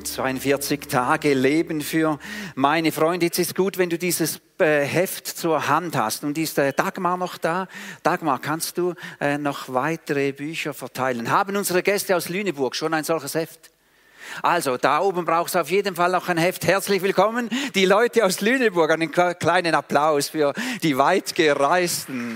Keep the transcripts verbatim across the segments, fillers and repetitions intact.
zweiundvierzig Tage Leben für meine Freunde. Jetzt ist gut, wenn du dieses äh, Heft zur Hand hast. Und ist äh, Dagmar noch da? Dagmar, kannst du äh, noch weitere Bücher verteilen? Haben unsere Gäste aus Lüneburg schon ein solches Heft? Also, da oben brauchst du auf jeden Fall noch ein Heft. Herzlich willkommen, die Leute aus Lüneburg. Einen kleinen Applaus für die Weitgereisten.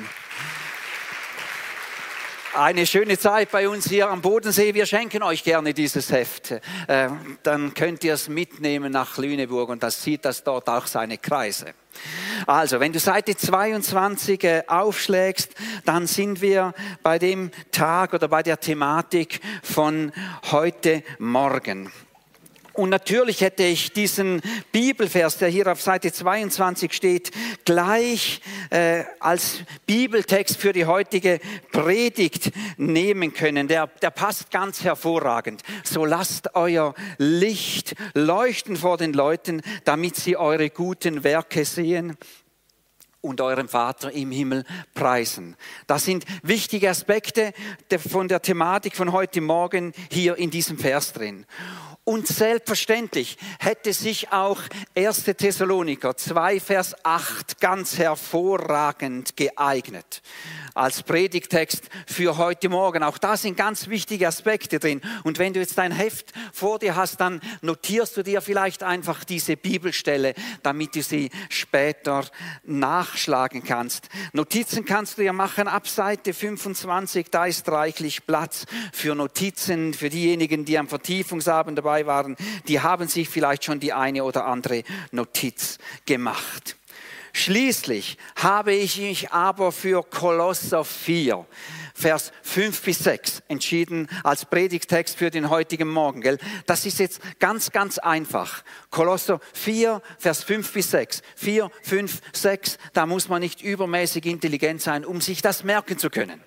Eine schöne Zeit bei uns hier am Bodensee. Wir schenken euch gerne dieses Heft. Äh, dann könnt ihr es mitnehmen nach Lüneburg und das sieht das dort auch seine Kreise. Also, wenn du Seite zweiundzwanzig äh, aufschlägst, dann sind wir bei dem Tag oder bei der Thematik von heute Morgen. Und natürlich hätte ich diesen Bibelvers, der hier auf Seite zweiundzwanzig steht, gleich äh, als Bibeltext für die heutige Predigt nehmen können. Der, der passt ganz hervorragend. So lasst euer Licht leuchten vor den Leuten, damit sie eure guten Werke sehen und euren Vater im Himmel preisen. Das sind wichtige Aspekte von der Thematik von heute Morgen hier in diesem Vers drin. Und selbstverständlich hätte sich auch erster Thessaloniker zwei Vers acht ganz hervorragend geeignet als Predigtext für heute Morgen. Auch da sind ganz wichtige Aspekte drin. Und wenn du jetzt dein Heft vor dir hast, dann notierst du dir vielleicht einfach diese Bibelstelle, damit du sie später nachschlagen kannst. Notizen kannst du ja machen ab Seite fünfundzwanzig, da ist reichlich Platz für Notizen, für diejenigen, die am Vertiefungsabend dabei waren, die haben sich vielleicht schon die eine oder andere Notiz gemacht. Schließlich habe ich mich aber für Kolosser vier, Vers fünf bis sechs entschieden als Predigtext für den heutigen Morgen. Gell? Das ist jetzt ganz, ganz einfach. Kolosser vier, Vers fünf bis sechs. vier, fünf, sechs, da muss man nicht übermäßig intelligent sein, um sich das merken zu können.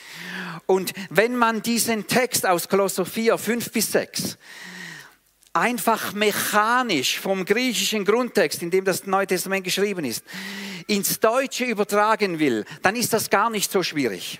Und wenn man diesen Text aus Kolosser vier, fünf bis sechs einfach mechanisch vom griechischen Grundtext, in dem das Neue Testament geschrieben ist, ins Deutsche übertragen will, dann ist das gar nicht so schwierig.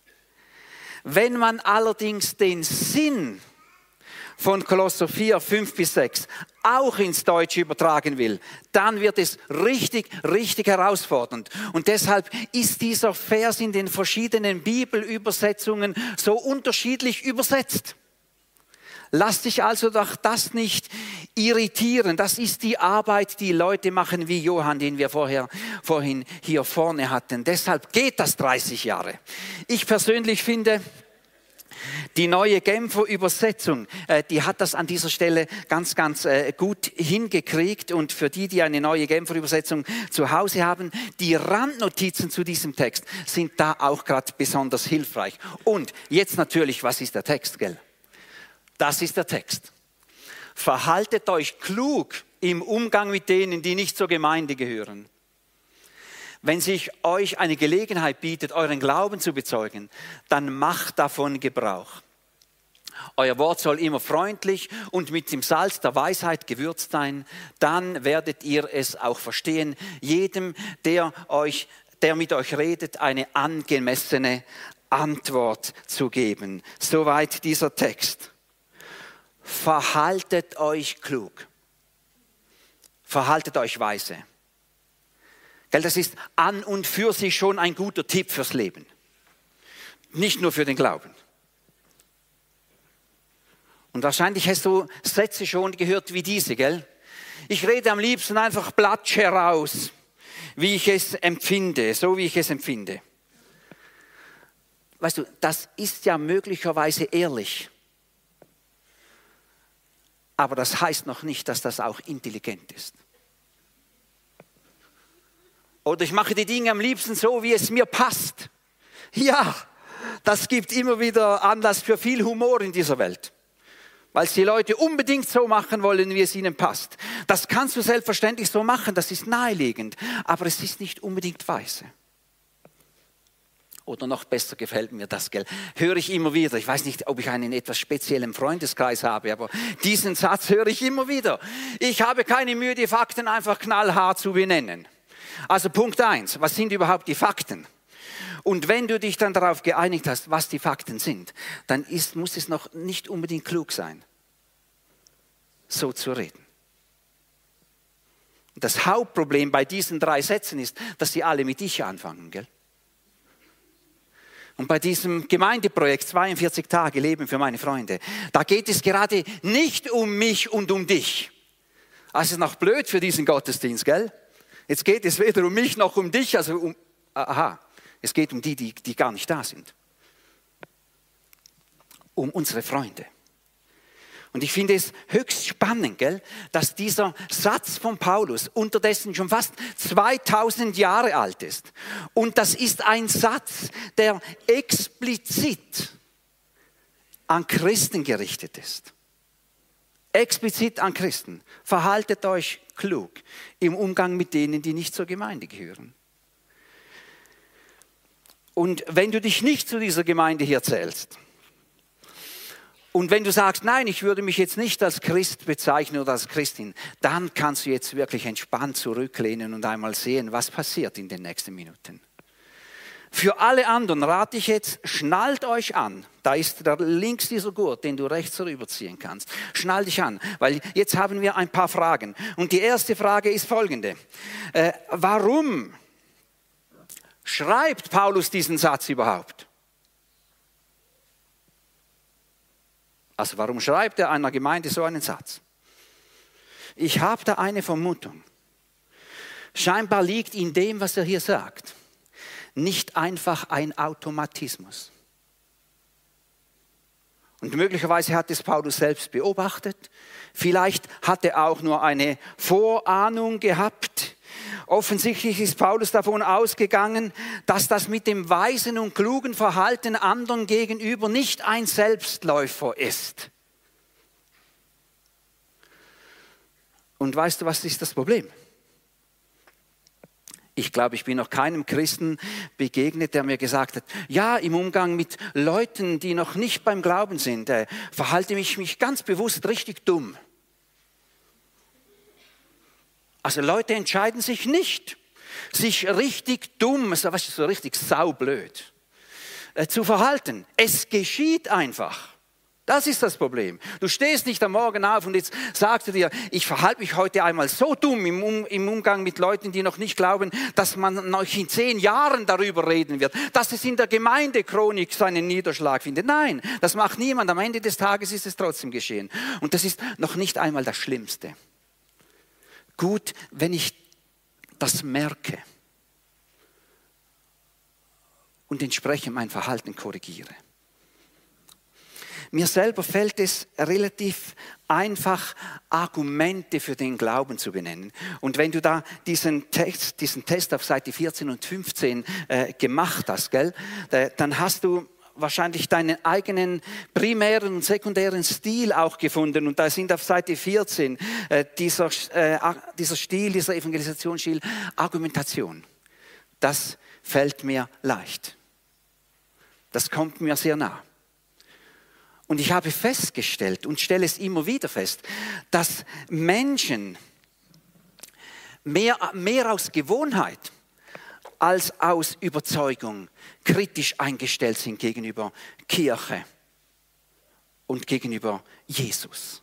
Wenn man allerdings den Sinn von Kolosser vier, fünf bis sechs auch ins Deutsche übertragen will, dann wird es richtig, richtig herausfordernd. Und deshalb ist dieser Vers in den verschiedenen Bibelübersetzungen so unterschiedlich übersetzt. Lass dich also durch das nicht irritieren. Das ist die Arbeit, die Leute machen wie Johann, den wir vorher, vorhin hier vorne hatten. Deshalb geht das dreißig Jahre. Ich persönlich finde, die neue Genfer Übersetzung, äh, die hat das an dieser Stelle ganz, ganz äh, gut hingekriegt. Und für die, die eine neue Genfer Übersetzung zu Hause haben, die Randnotizen zu diesem Text sind da auch gerade besonders hilfreich. Und jetzt natürlich, was ist der Text, gell? Das ist der Text. Verhaltet euch klug im Umgang mit denen, die nicht zur Gemeinde gehören. Wenn sich euch eine Gelegenheit bietet, euren Glauben zu bezeugen, dann macht davon Gebrauch. Euer Wort soll immer freundlich und mit dem Salz der Weisheit gewürzt sein. Dann werdet ihr es auch verstehen, jedem, der euch, der mit euch redet, eine angemessene Antwort zu geben. Soweit dieser Text. Verhaltet euch klug. Verhaltet euch weise. Das ist an und für sich schon ein guter Tipp fürs Leben. Nicht nur für den Glauben. Und wahrscheinlich hast du Sätze schon gehört wie diese, gell? Ich rede am liebsten einfach platsch heraus, wie ich es empfinde, so wie ich es empfinde. Weißt du, das ist ja möglicherweise ehrlich. Aber das heißt noch nicht, dass das auch intelligent ist. Oder ich mache die Dinge am liebsten so, wie es mir passt. Ja, das gibt immer wieder Anlass für viel Humor in dieser Welt. Weil es die Leute unbedingt so machen wollen, wie es ihnen passt. Das kannst du selbstverständlich so machen, das ist naheliegend. Aber es ist nicht unbedingt weise. Oder noch besser gefällt mir das, gell? Höre ich immer wieder. Ich weiß nicht, ob ich einen etwas speziellen Freundeskreis habe, aber diesen Satz höre ich immer wieder. Ich habe keine Mühe, die Fakten einfach knallhart zu benennen. Also Punkt eins, was sind überhaupt die Fakten? Und wenn du dich dann darauf geeinigt hast, was die Fakten sind, dann ist, muss es noch nicht unbedingt klug sein. so zu reden. Das Hauptproblem bei diesen drei Sätzen ist, dass sie alle mit Ich anfangen, gell? Und bei diesem Gemeindeprojekt zweiundvierzig Tage Leben für meine Freunde, da geht es gerade nicht um mich und um dich. Das ist noch blöd für diesen Gottesdienst, gell? Jetzt geht es weder um mich noch um dich, also um, aha, es geht um die, die, die gar nicht da sind. Um unsere Freunde. Und ich finde es höchst spannend, gell, dass dieser Satz von Paulus unterdessen schon fast zweitausend Jahre alt ist. Und das ist ein Satz, der explizit an Christen gerichtet ist. Explizit an Christen. Verhaltet euch klug im Umgang mit denen, die nicht zur Gemeinde gehören. Und wenn du dich nicht zu dieser Gemeinde hier zählst, und wenn du sagst, nein, ich würde mich jetzt nicht als Christ bezeichnen oder als Christin, dann kannst du jetzt wirklich entspannt zurücklehnen und einmal sehen, was passiert in den nächsten Minuten. Für alle anderen rate ich jetzt, schnallt euch an. Da ist da links dieser Gurt, den du rechts rüberziehen kannst. Schnall dich an, weil jetzt haben wir ein paar Fragen. Und die erste Frage ist folgende. Äh, warum schreibt Paulus diesen Satz überhaupt? Also warum schreibt er einer Gemeinde so einen Satz? Ich habe da eine Vermutung. Scheinbar liegt in dem, was er hier sagt, nicht einfach ein Automatismus. Und möglicherweise hat es Paulus selbst beobachtet. Vielleicht hat er auch nur eine Vorahnung gehabt. Offensichtlich ist Paulus davon ausgegangen, dass das mit dem weisen und klugen Verhalten anderen gegenüber nicht ein Selbstläufer ist. Und weißt du, was ist das Problem? Ich glaube, ich bin noch keinem Christen begegnet, der mir gesagt hat, ja, im Umgang mit Leuten, die noch nicht beim Glauben sind, äh, verhalte ich mich ganz bewusst richtig dumm. Also Leute entscheiden sich nicht, sich richtig dumm, so, was ist so richtig saublöd, äh, zu verhalten. Es geschieht einfach. Das ist das Problem. Du stehst nicht am Morgen auf und jetzt sagst du dir, ich verhalte mich heute einmal so dumm im, um, im Umgang mit Leuten, die noch nicht glauben, dass man noch in zehn Jahren darüber reden wird, dass es in der Gemeindechronik seinen Niederschlag findet. Nein, das macht niemand. Am Ende des Tages ist es trotzdem geschehen. Und das ist noch nicht einmal das Schlimmste. Gut, wenn ich das merke und entsprechend mein Verhalten korrigiere. Mir selber fällt es relativ einfach, Argumente für den Glauben zu benennen. Und wenn du da diesen Text, diesen Test auf Seite vierzehn und fünfzehn äh, gemacht hast, gell, dann hast du wahrscheinlich deinen eigenen primären und sekundären Stil auch gefunden. Und da sind auf Seite vierzehn äh, dieser, äh, dieser Stil, dieser Evangelisationsstil, Argumentation. Das fällt mir leicht. Das kommt mir sehr nah. Und ich habe festgestellt und stelle es immer wieder fest, dass Menschen mehr, mehr aus Gewohnheit als aus Überzeugung kritisch eingestellt sind gegenüber Kirche und gegenüber Jesus.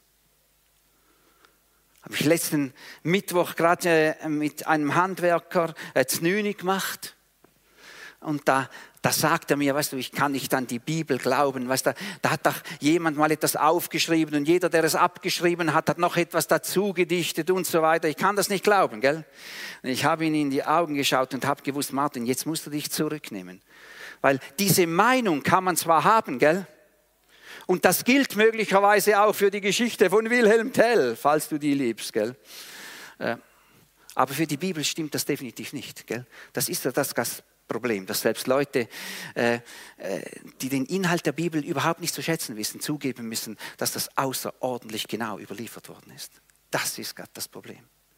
Habe ich letzten Mittwoch gerade mit einem Handwerker Znüni gemacht und da Da sagt er mir, weißt du, ich kann nicht an die Bibel glauben. Weißt du, da hat doch jemand mal etwas aufgeschrieben und jeder, der es abgeschrieben hat, hat noch etwas dazu gedichtet und so weiter. Ich kann das nicht glauben, gell? Und ich habe ihn in die Augen geschaut und habe gewusst, Martin, jetzt musst du dich zurücknehmen. Weil diese Meinung kann man zwar haben, gell? Und das gilt möglicherweise auch für die Geschichte von Wilhelm Tell, falls du die liebst, gell? Aber für die Bibel stimmt das definitiv nicht, gell? Das ist ja das, das Problem, dass selbst Leute, äh, die den Inhalt der Bibel überhaupt nicht zu schätzen wissen, zugeben müssen, dass das außerordentlich genau überliefert worden ist. Das ist gerade das Problem.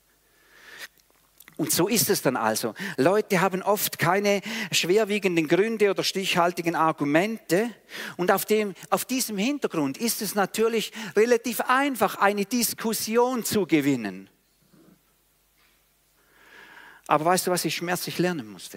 Und so ist es dann also. Leute haben oft keine schwerwiegenden Gründe oder stichhaltigen Argumente. Und auf, dem, auf diesem Hintergrund ist es natürlich relativ einfach, eine Diskussion zu gewinnen. Aber weißt du, was ich schmerzlich lernen musste?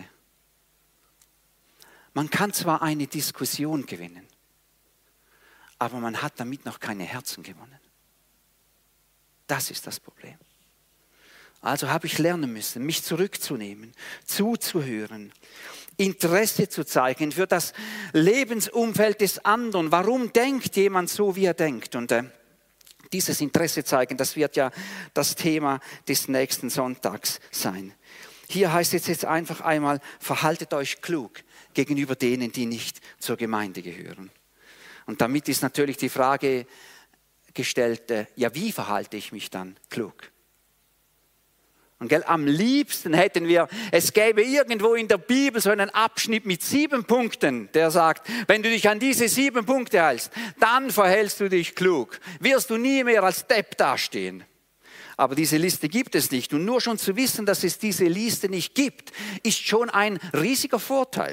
Man kann zwar eine Diskussion gewinnen, aber man hat damit noch keine Herzen gewonnen. Das ist das Problem. Also habe ich lernen müssen, mich zurückzunehmen, zuzuhören, Interesse zu zeigen für das Lebensumfeld des anderen. Warum denkt jemand so, wie er denkt? Und äh, dieses Interesse zeigen, das wird ja das Thema des nächsten Sonntags sein. Hier heißt es jetzt einfach einmal, verhaltet euch klug gegenüber denen, die nicht zur Gemeinde gehören. Und damit ist natürlich die Frage gestellt, äh, ja, wie verhalte ich mich dann klug? Und gell, am liebsten hätten wir, es gäbe irgendwo in der Bibel so einen Abschnitt mit sieben Punkten, der sagt, wenn du dich an diese sieben Punkte hältst, dann verhältst du dich klug. Wirst du nie mehr als Depp dastehen. Aber diese Liste gibt es nicht. Und nur schon zu wissen, dass es diese Liste nicht gibt, ist schon ein riesiger Vorteil.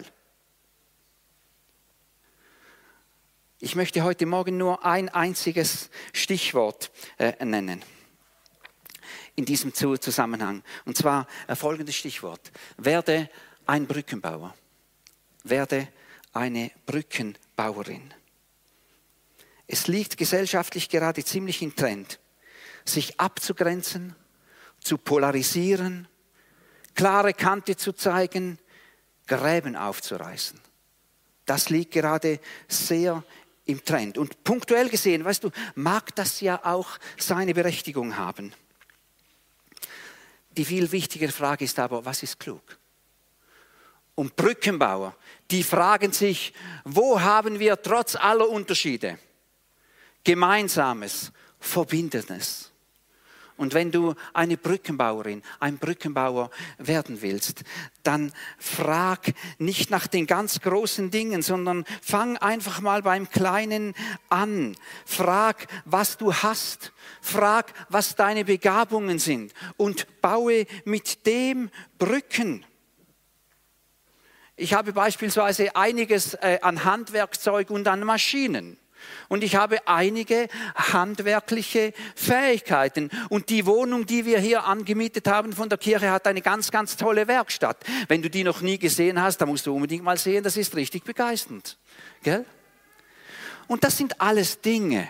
Ich möchte heute Morgen nur ein einziges Stichwort äh, nennen. In diesem Zusammenhang. Und zwar folgendes Stichwort. Werde ein Brückenbauer. Werde eine Brückenbauerin. Es liegt gesellschaftlich gerade ziemlich im Trend, sich abzugrenzen, zu polarisieren, klare Kante zu zeigen, Gräben aufzureißen. Das liegt gerade sehr im Trend. Und punktuell gesehen, weißt du, mag das ja auch seine Berechtigung haben. Die viel wichtigere Frage ist aber, was ist klug? Und Brückenbauer, die fragen sich, wo haben wir trotz aller Unterschiede Gemeinsames, Verbindendes? Und wenn du eine Brückenbauerin, ein Brückenbauer werden willst, dann frag nicht nach den ganz großen Dingen, sondern fang einfach mal beim Kleinen an. Frag, was du hast. Frag, was deine Begabungen sind und baue mit dem Brücken. Ich habe beispielsweise einiges äh, an Handwerkzeug und an Maschinen. Und ich habe einige handwerkliche Fähigkeiten. Und die Wohnung, die wir hier angemietet haben von der Kirche, hat eine ganz, ganz tolle Werkstatt. Wenn du die noch nie gesehen hast, dann musst du unbedingt mal sehen, das ist richtig begeisternd. Gell? Und das sind alles Dinge,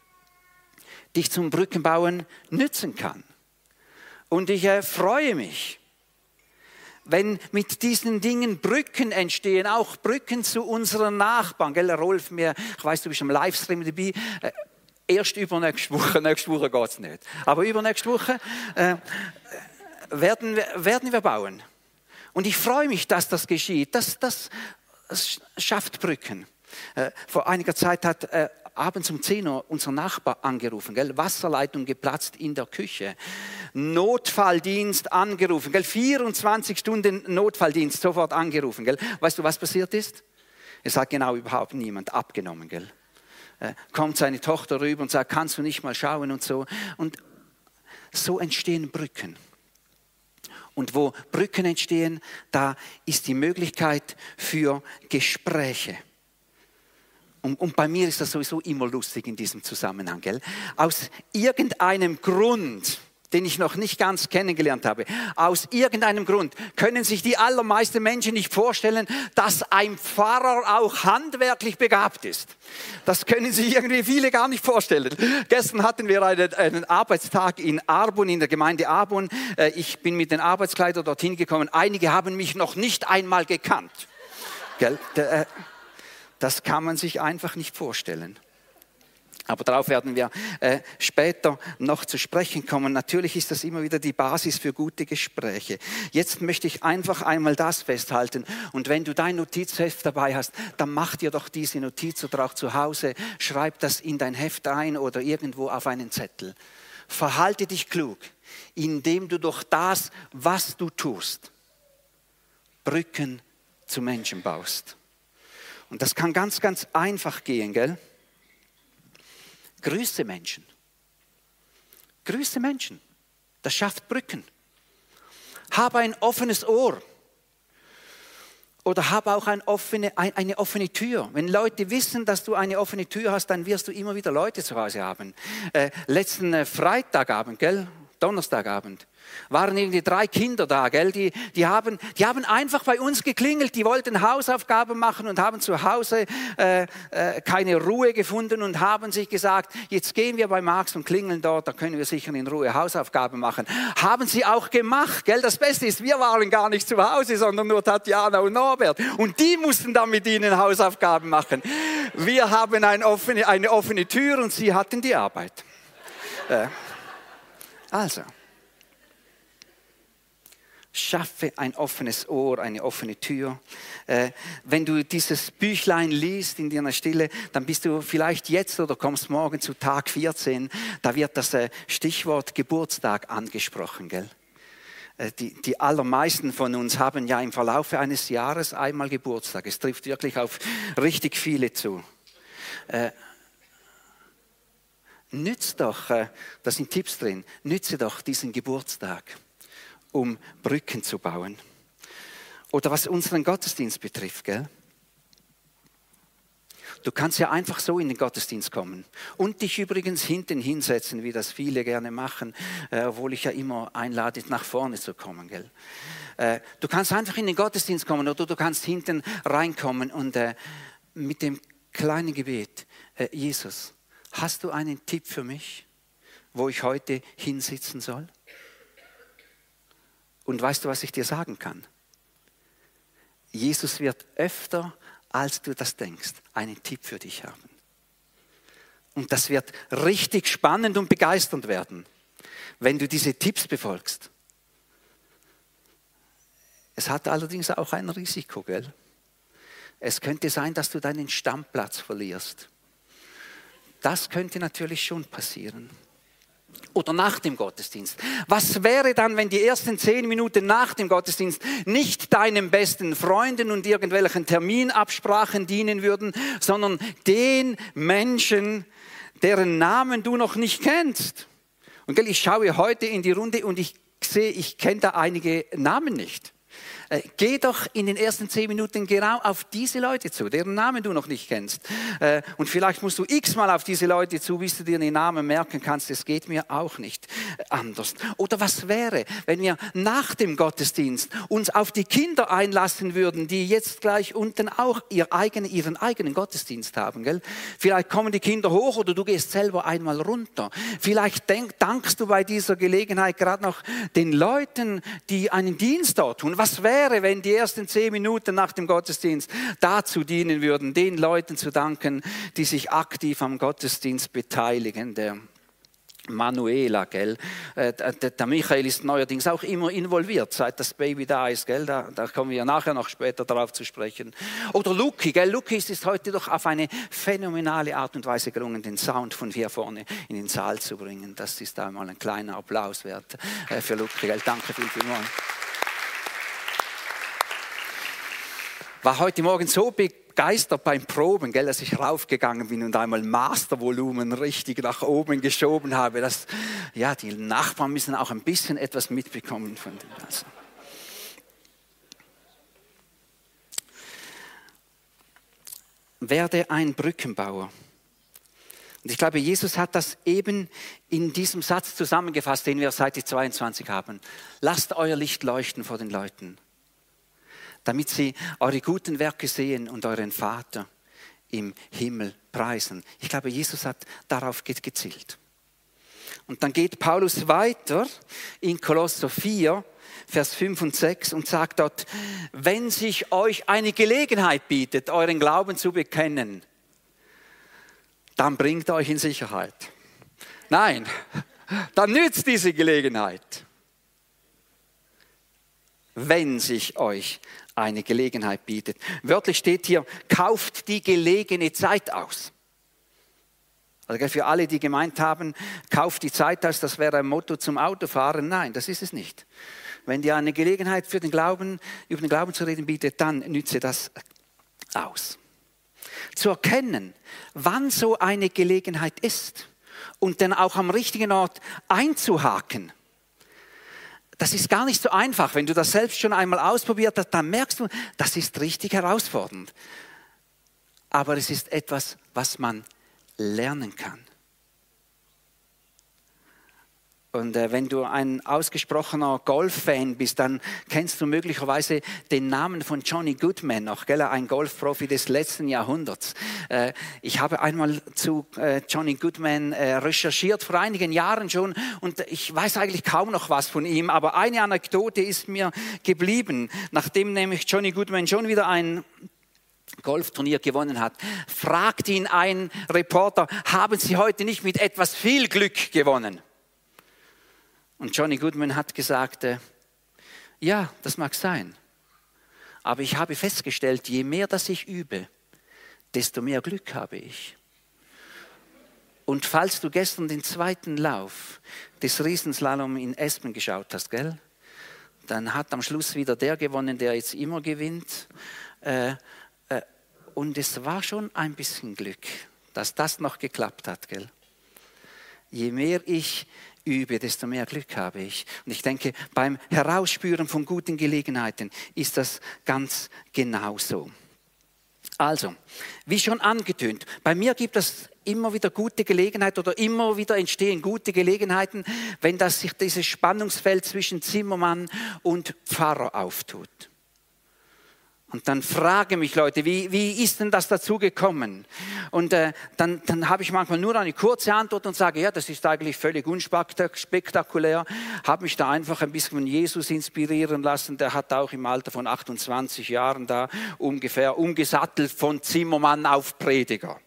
die ich zum Brückenbauen nützen kann. Und ich äh, freue mich, wenn mit diesen Dingen Brücken entstehen, auch Brücken zu unseren Nachbarn. Gell, Rolf, mir, ich weiß, du bist am Livestream dabei, äh, erst übernächste Woche, nächste Woche geht es nicht, aber übernächste Woche äh, werden, wir, werden wir bauen. Und ich freue mich, dass das geschieht. Das, das, das schafft Brücken. Äh, vor einiger Zeit hat äh, abends um zehn Uhr unser Nachbar angerufen, gell? Wasserleitung geplatzt in der Küche. Notfalldienst angerufen, gell? vierundzwanzig Stunden Notfalldienst sofort angerufen. Gell? Weißt du, was passiert ist? Es hat genau überhaupt niemand abgenommen. Gell? Äh, kommt seine Tochter rüber und sagt, kannst du nicht mal schauen und so. Und so entstehen Brücken. Und wo Brücken entstehen, da ist die Möglichkeit für Gespräche. Und, und bei mir ist das sowieso immer lustig in diesem Zusammenhang. Gell? Aus irgendeinem Grund, den ich noch nicht ganz kennengelernt habe, aus irgendeinem Grund können sich die allermeisten Menschen nicht vorstellen, dass ein Pfarrer auch handwerklich begabt ist. Das können sich irgendwie viele gar nicht vorstellen. Gestern hatten wir einen, einen Arbeitstag in Arbon, in der Gemeinde Arbon. Ich bin mit den Arbeitskleidern dorthin gekommen. Einige haben mich noch nicht einmal gekannt. Gell? Das kann man sich einfach nicht vorstellen. Aber darauf werden wir äh, später noch zu sprechen kommen. Natürlich ist das immer wieder die Basis für gute Gespräche. Jetzt möchte ich einfach einmal das festhalten. Und wenn du dein Notizheft dabei hast, dann mach dir doch diese Notiz oder auch zu Hause. Schreib das in dein Heft ein oder irgendwo auf einen Zettel. Verhalte dich klug, indem du durch das, was du tust, Brücken zu Menschen baust. Und das kann ganz, ganz einfach gehen, gell? Grüße Menschen. Grüße Menschen. Das schafft Brücken. Hab ein offenes Ohr. Oder hab auch ein offene, ein, eine offene Tür. Wenn Leute wissen, dass du eine offene Tür hast, dann wirst du immer wieder Leute zu Hause haben. Äh, letzten äh, Freitagabend, gell? Donnerstagabend, waren irgendwie drei Kinder da, gell? Die, die, haben, die haben einfach bei uns geklingelt, die wollten Hausaufgaben machen und haben zu Hause äh, äh, keine Ruhe gefunden und haben sich gesagt, jetzt gehen wir bei Max und klingeln dort, da können wir sicher in Ruhe Hausaufgaben machen. Haben sie auch gemacht, gell? Das Beste ist, wir waren gar nicht zu Hause, sondern nur Tatjana und Norbert und die mussten dann mit ihnen Hausaufgaben machen. Wir haben eine offene, eine offene Tür und sie hatten die Arbeit. Äh, also, schaffe ein offenes Ohr, eine offene Tür. Äh, wenn du dieses Büchlein liest in deiner Stille, dann bist du vielleicht jetzt oder kommst morgen zu Tag vierzehn. Da wird das äh, Stichwort Geburtstag angesprochen, gell? Äh, die, die allermeisten von uns haben ja im Verlauf eines Jahres einmal Geburtstag. Es trifft wirklich auf richtig viele zu. Äh, nütz doch, äh, da sind Tipps drin, nütze doch diesen Geburtstag, um Brücken zu bauen. Oder was unseren Gottesdienst betrifft, gell? Du kannst ja einfach so in den Gottesdienst kommen und dich übrigens hinten hinsetzen, wie das viele gerne machen, äh, obwohl ich ja immer einlade, nach vorne zu kommen, gell? Äh, du kannst einfach in den Gottesdienst kommen oder du kannst hinten reinkommen und äh, mit dem kleinen Gebet, äh, Jesus, hast du einen Tipp für mich, wo ich heute hinsitzen soll? Und weißt du, was ich dir sagen kann? Jesus wird öfter, als du das denkst, einen Tipp für dich haben. Und das wird richtig spannend und begeisternd werden, wenn du diese Tipps befolgst. Es hat allerdings auch ein Risiko, gell? Es könnte sein, dass du deinen Stammplatz verlierst. Das könnte natürlich schon passieren. Oder nach dem Gottesdienst. Was wäre dann, wenn die ersten zehn Minuten nach dem Gottesdienst nicht deinen besten Freunden und irgendwelchen Terminabsprachen dienen würden, sondern den Menschen, deren Namen du noch nicht kennst? Und ich schaue heute in die Runde und ich sehe, ich kenne da einige Namen nicht. Äh, geh doch in den ersten zehn Minuten genau auf diese Leute zu, deren Namen du noch nicht kennst. Äh, und vielleicht musst du x-mal auf diese Leute zu, bis du dir den Namen merken kannst. Das geht mir auch nicht anders. Oder was wäre, wenn wir nach dem Gottesdienst uns auf die Kinder einlassen würden, die jetzt gleich unten auch ihr eigene, ihren eigenen Gottesdienst haben, gell? Vielleicht kommen die Kinder hoch oder du gehst selber einmal runter. Vielleicht denk, dankst du bei dieser Gelegenheit gerade noch den Leuten, die einen Dienst dort tun. Was wäre, wenn die ersten zehn Minuten nach dem Gottesdienst dazu dienen würden, den Leuten zu danken, die sich aktiv am Gottesdienst beteiligen. Der Manuela, gell? Der, der Michael ist neuerdings auch immer involviert, seit das Baby da ist, gell? Da, da kommen wir nachher noch später darauf zu sprechen. Oder Luki, gell? Luki ist es heute doch auf eine phänomenale Art und Weise gelungen, den Sound von hier vorne in den Saal zu bringen. Das ist einmal ein kleiner Applaus wert für Luki, gell? Danke viel, viel mal. War heute Morgen so begeistert beim Proben, gell, dass ich raufgegangen bin und einmal Mastervolumen richtig nach oben geschoben habe. Das, ja, die Nachbarn müssen auch ein bisschen etwas mitbekommen von dem Ganzen. Werde ein Brückenbauer. Und ich glaube, Jesus hat das eben in diesem Satz zusammengefasst, den wir auf Seite zweiundzwanzig haben. Lasst euer Licht leuchten vor den Leuten, damit sie eure guten Werke sehen und euren Vater im Himmel preisen. Ich glaube, Jesus hat darauf gezielt. Und dann geht Paulus weiter in Kolosser vier, Vers fünf und sechs und sagt dort, wenn sich euch eine Gelegenheit bietet, euren Glauben zu bekennen, dann bringt euch in Sicherheit. Nein, dann nützt diese Gelegenheit. Wenn sich euch eine Gelegenheit bietet. Wörtlich steht hier, kauft die gelegene Zeit aus. Also für alle, die gemeint haben, kauft die Zeit aus, das wäre ein Motto zum Autofahren. Nein, das ist es nicht. Wenn dir eine Gelegenheit für den Glauben, über den Glauben zu reden bietet, dann nütze das aus. Zu erkennen, wann so eine Gelegenheit ist und dann auch am richtigen Ort einzuhaken. Das ist gar nicht so einfach. Wenn du das selbst schon einmal ausprobiert hast, dann merkst du, das ist richtig herausfordernd. Aber es ist etwas, was man lernen kann. Und äh, wenn du ein ausgesprochener Golf-Fan bist, dann kennst du möglicherweise den Namen von Johnny Goodman noch, gell? Ein Golfprofi des letzten Jahrhunderts. Äh, ich habe einmal zu äh, Johnny Goodman äh, recherchiert, vor einigen Jahren schon, und ich weiß eigentlich kaum noch was von ihm, aber eine Anekdote ist mir geblieben, nachdem nämlich Johnny Goodman schon wieder ein Golfturnier gewonnen hat, fragt ihn ein Reporter, haben Sie heute nicht mit etwas viel Glück gewonnen? Und Johnny Goodman hat gesagt, äh, ja, das mag sein, aber ich habe festgestellt, je mehr das ich übe, desto mehr Glück habe ich. Und falls du gestern den zweiten Lauf des Riesenslalom in Espen geschaut hast, gell? Dann hat am Schluss wieder der gewonnen, der jetzt immer gewinnt. Äh, äh, und es war schon ein bisschen Glück, dass das noch geklappt hat, gell? Je mehr ich übe, desto mehr Glück habe ich. Und ich denke, beim Herausspüren von guten Gelegenheiten ist das ganz genauso. Also, wie schon angetönt, bei mir gibt es immer wieder gute Gelegenheiten oder immer wieder entstehen gute Gelegenheiten, wenn das sich dieses Spannungsfeld zwischen Zimmermann und Pfarrer auftut. Und dann fragen mich Leute, wie, wie ist denn das dazu gekommen? Und äh, dann, dann habe ich manchmal nur eine kurze Antwort und sage, ja, das ist eigentlich völlig unspektakulär. Habe mich da einfach ein bisschen von Jesus inspirieren lassen. Der hat auch im Alter von achtundzwanzig Jahren da ungefähr umgesattelt von Zimmermann auf Prediger.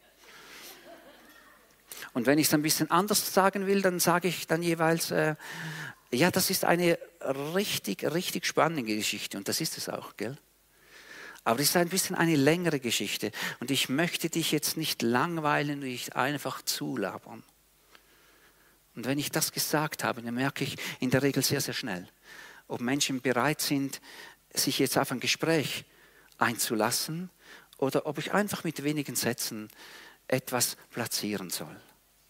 Und wenn ich es ein bisschen anders sagen will, dann sage ich dann jeweils, äh, ja, das ist eine richtig, richtig spannende Geschichte. Und das ist es auch, gell? Aber das ist ein bisschen eine längere Geschichte. Und ich möchte dich jetzt nicht langweilen, dich einfach zulabern. Und wenn ich das gesagt habe, dann merke ich in der Regel sehr, sehr schnell, ob Menschen bereit sind, sich jetzt auf ein Gespräch einzulassen oder ob ich einfach mit wenigen Sätzen etwas platzieren soll.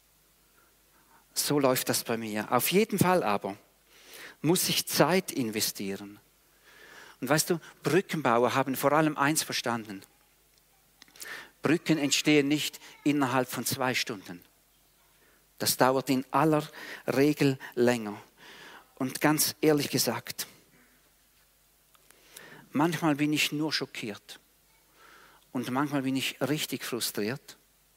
So läuft das bei mir. Auf jeden Fall aber muss ich Zeit investieren. Und weißt du, Brückenbauer haben vor allem eins verstanden. Brücken entstehen nicht innerhalb von zwei Stunden. Das dauert in aller Regel länger. Und ganz ehrlich gesagt, manchmal bin ich nur schockiert. Und manchmal bin ich richtig frustriert.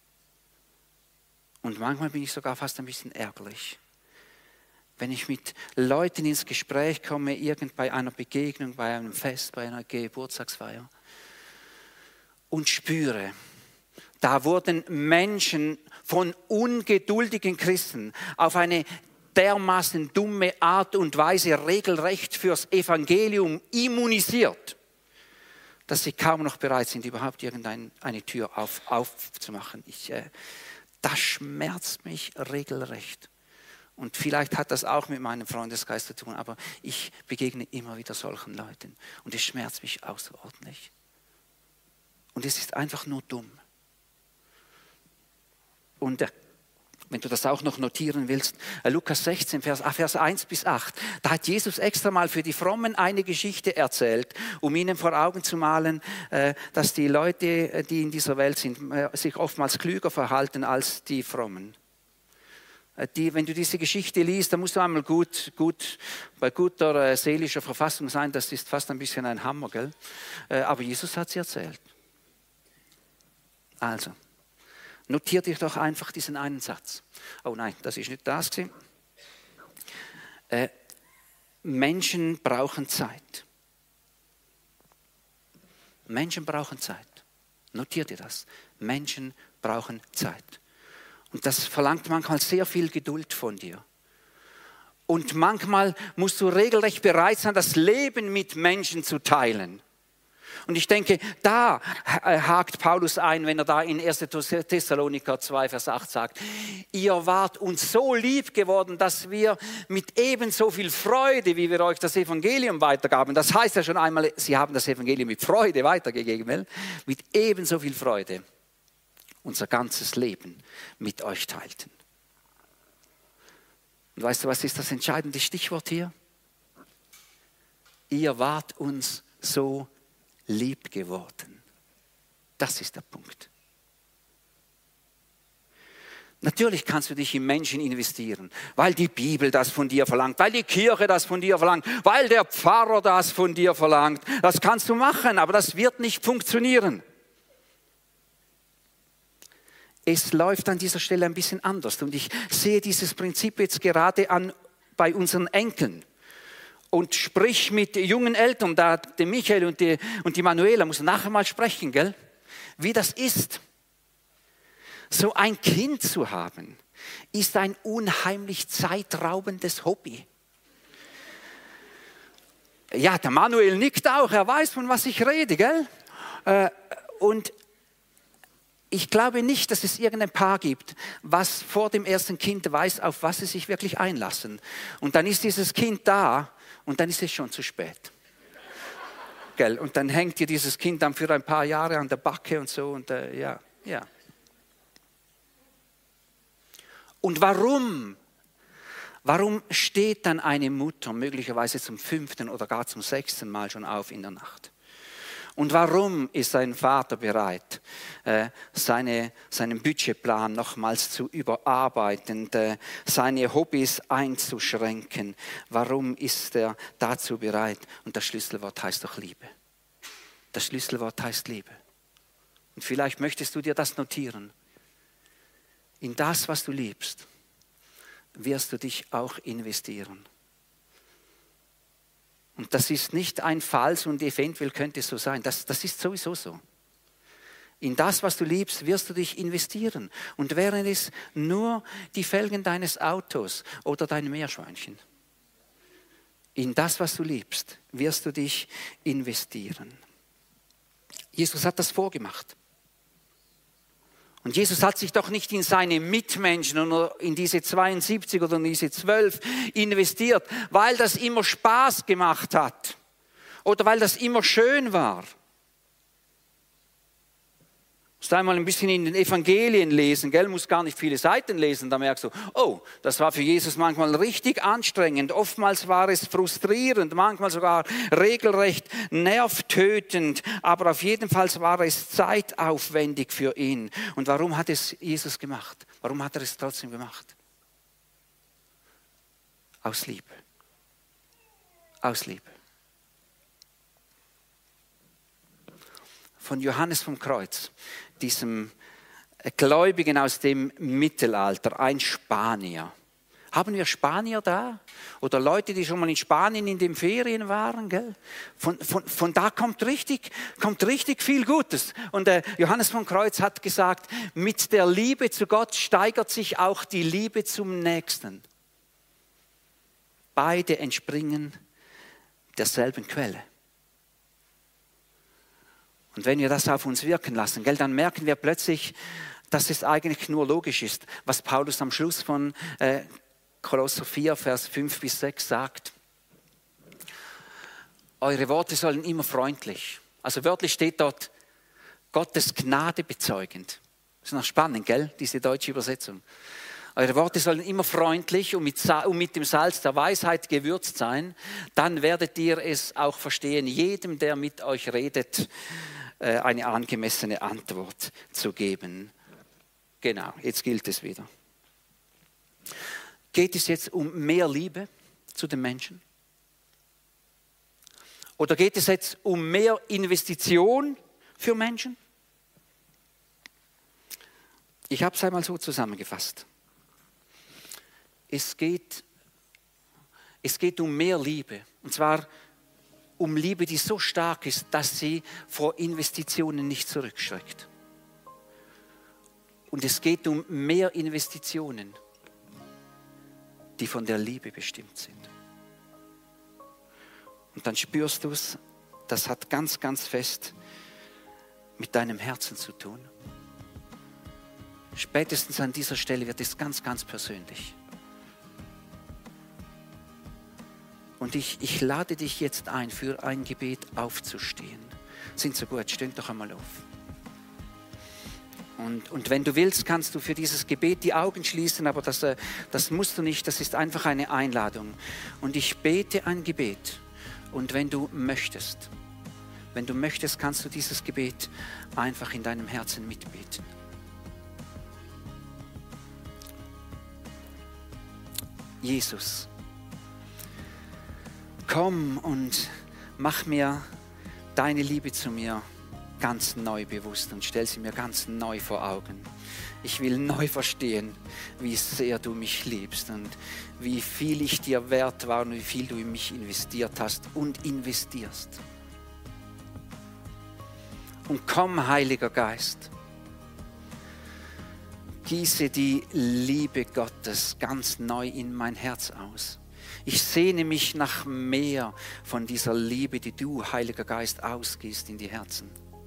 Und manchmal bin ich sogar fast ein bisschen ärgerlich. Wenn ich mit Leuten ins Gespräch komme, irgend bei einer Begegnung, bei einem Fest, bei einer Geburtstagsfeier und spüre, da wurden Menschen von ungeduldigen Christen auf eine dermaßen dumme Art und Weise regelrecht fürs Evangelium immunisiert, dass sie kaum noch bereit sind, überhaupt irgendeine Tür auf, aufzumachen. Ich, äh, das schmerzt mich regelrecht. Und vielleicht hat das auch mit meinem Freundeskreis zu tun, aber ich begegne immer wieder solchen Leuten. Und es schmerzt mich außerordentlich. Und es ist einfach nur dumm. Und äh, wenn du das auch noch notieren willst, äh, Lukas sechzehn, Vers, Vers eins bis acht, da hat Jesus extra mal für die Frommen eine Geschichte erzählt, um ihnen vor Augen zu malen, äh, dass die Leute, die in dieser Welt sind, äh, sich oftmals klüger verhalten als die Frommen. Die, wenn du diese Geschichte liest, dann musst du einmal gut, gut, bei guter äh, seelischer Verfassung sein. Das ist fast ein bisschen ein Hammer, gell? Äh, aber Jesus hat sie erzählt. Also, notiert euch doch einfach diesen einen Satz. Oh nein, das ist nicht das gewesen. Äh, Menschen brauchen Zeit. Menschen brauchen Zeit. Notiert ihr das? Menschen brauchen Zeit. Und das verlangt manchmal sehr viel Geduld von dir. Und manchmal musst du regelrecht bereit sein, das Leben mit Menschen zu teilen. Und ich denke, da hakt Paulus ein, wenn er da in erster Thessaloniker zwei, Vers acht sagt, ihr wart uns so lieb geworden, dass wir mit ebenso viel Freude, wie wir euch das Evangelium weitergaben, das heißt ja schon einmal, sie haben das Evangelium mit Freude weitergegeben, mit ebenso viel Freude unser ganzes Leben mit euch teilten. Und weißt du, was ist das entscheidende Stichwort hier? Ihr wart uns so lieb geworden. Das ist der Punkt. Natürlich kannst du dich in Menschen investieren, weil die Bibel das von dir verlangt, weil die Kirche das von dir verlangt, weil der Pfarrer das von dir verlangt. Das kannst du machen, aber das wird nicht funktionieren. Es läuft an dieser Stelle ein bisschen anders und ich sehe dieses Prinzip jetzt gerade an bei unseren Enkeln. Und sprich mit jungen Eltern, da der Michael und die, und die Manuela, muss nachher mal sprechen, gell? Wie das ist. So ein Kind zu haben, ist ein unheimlich zeitraubendes Hobby. Ja, der Manuel nickt auch, er weiß, von was ich rede, gell? Und ich glaube nicht, dass es irgendein Paar gibt, was vor dem ersten Kind weiß, auf was sie sich wirklich einlassen. Und dann ist dieses Kind da und dann ist es schon zu spät. Gell? Und dann hängt dir dieses Kind dann für ein paar Jahre an der Backe und so. Und äh, ja, ja. Und warum? Warum steht dann eine Mutter möglicherweise zum fünften oder gar zum sechsten Mal schon auf in der Nacht? Und warum ist ein Vater bereit, seine, seinen Budgetplan nochmals zu überarbeiten, seine Hobbys einzuschränken? Warum ist er dazu bereit? Und das Schlüsselwort heißt doch Liebe. Das Schlüsselwort heißt Liebe. Und vielleicht möchtest du dir das notieren. In das, was du liebst, wirst du dich auch investieren. Und das ist nicht ein Falls und eventuell könnte es so sein. Das, das ist sowieso so. In das, was du liebst, wirst du dich investieren. Und wären es nur die Felgen deines Autos oder dein Meerschweinchen. In das, was du liebst, wirst du dich investieren. Jesus hat das vorgemacht. Und Jesus hat sich doch nicht in seine Mitmenschen oder in diese zweiundsiebzig oder in diese zwölf investiert, weil das immer Spaß gemacht hat oder weil das immer schön war. Du musst einmal ein bisschen in den Evangelien lesen, gell? Musst gar nicht viele Seiten lesen, da merkst du, oh, das war für Jesus manchmal richtig anstrengend, oftmals war es frustrierend, manchmal sogar regelrecht nervtötend, aber auf jeden Fall war es zeitaufwendig für ihn. Und warum hat es Jesus gemacht? Warum hat er es trotzdem gemacht? Aus Liebe. Aus Liebe. Von Johannes vom Kreuz, diesem Gläubigen aus dem Mittelalter, ein Spanier. Haben wir Spanier da? Oder Leute, die schon mal in Spanien in den Ferien waren? Gell? Von, von, von da kommt richtig, kommt richtig viel Gutes. Und äh, Johannes vom Kreuz hat gesagt, mit der Liebe zu Gott steigert sich auch die Liebe zum Nächsten. Beide entspringen derselben Quelle. Und wenn wir das auf uns wirken lassen, gell, dann merken wir plötzlich, dass es eigentlich nur logisch ist, was Paulus am Schluss von äh, Kolosser vier, Vers fünf bis sechs sagt. Eure Worte sollen immer freundlich, also wörtlich steht dort, Gottes Gnade bezeugend. Das ist noch spannend, gell, diese deutsche Übersetzung. Eure Worte sollen immer freundlich und mit, und mit dem Salz der Weisheit gewürzt sein. Dann werdet ihr es auch verstehen, jedem, der mit euch redet, eine angemessene Antwort zu geben. Genau, jetzt gilt es wieder. Geht es jetzt um mehr Liebe zu den Menschen? Oder geht es jetzt um mehr Investition für Menschen? Ich habe es einmal so zusammengefasst. Es geht, es geht um mehr Liebe. Und zwar um Liebe, die so stark ist, dass sie vor Investitionen nicht zurückschreckt. Und es geht um mehr Investitionen, die von der Liebe bestimmt sind. Und dann spürst du es, das hat ganz, ganz fest mit deinem Herzen zu tun. Spätestens an dieser Stelle wird es ganz, ganz persönlich. Und ich, ich lade dich jetzt ein, für ein Gebet aufzustehen. Sind so gut, steht doch einmal auf. Und, und wenn du willst, kannst du für dieses Gebet die Augen schließen, aber das, das musst du nicht, das ist einfach eine Einladung. Und ich bete ein Gebet. Und wenn du möchtest, wenn du möchtest, kannst du dieses Gebet einfach in deinem Herzen mitbeten. Jesus, komm und mach mir deine Liebe zu mir ganz neu bewusst und stell sie mir ganz neu vor Augen. Ich will neu verstehen, wie sehr du mich liebst und wie viel ich dir wert war und wie viel du in mich investiert hast und investierst. Und komm, Heiliger Geist, gieße die Liebe Gottes ganz neu in mein Herz aus. Ich sehne mich nach mehr von dieser Liebe, die du, Heiliger Geist, ausgießt in die Herzen.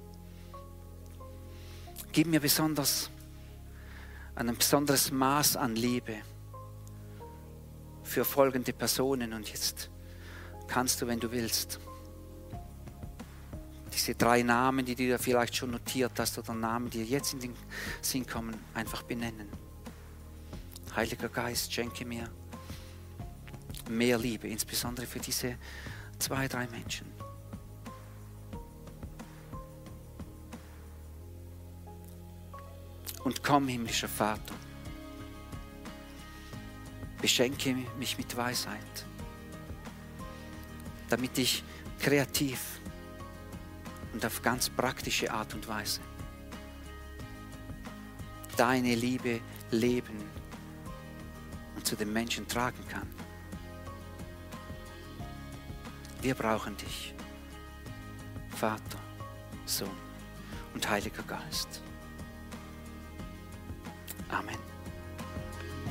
Gib mir besonders ein besonderes Maß an Liebe für folgende Personen. Und jetzt kannst du, wenn du willst, diese drei Namen, die du dir vielleicht schon notiert hast oder Namen, die jetzt in den Sinn kommen, einfach benennen. Heiliger Geist, schenke mir mehr Liebe, insbesondere für diese zwei, drei Menschen. Und komm, himmlischer Vater, beschenke mich mit Weisheit, damit ich kreativ und auf ganz praktische Art und Weise deine Liebe leben und zu den Menschen tragen kann. Wir brauchen dich, Vater, Sohn und Heiliger Geist. Amen.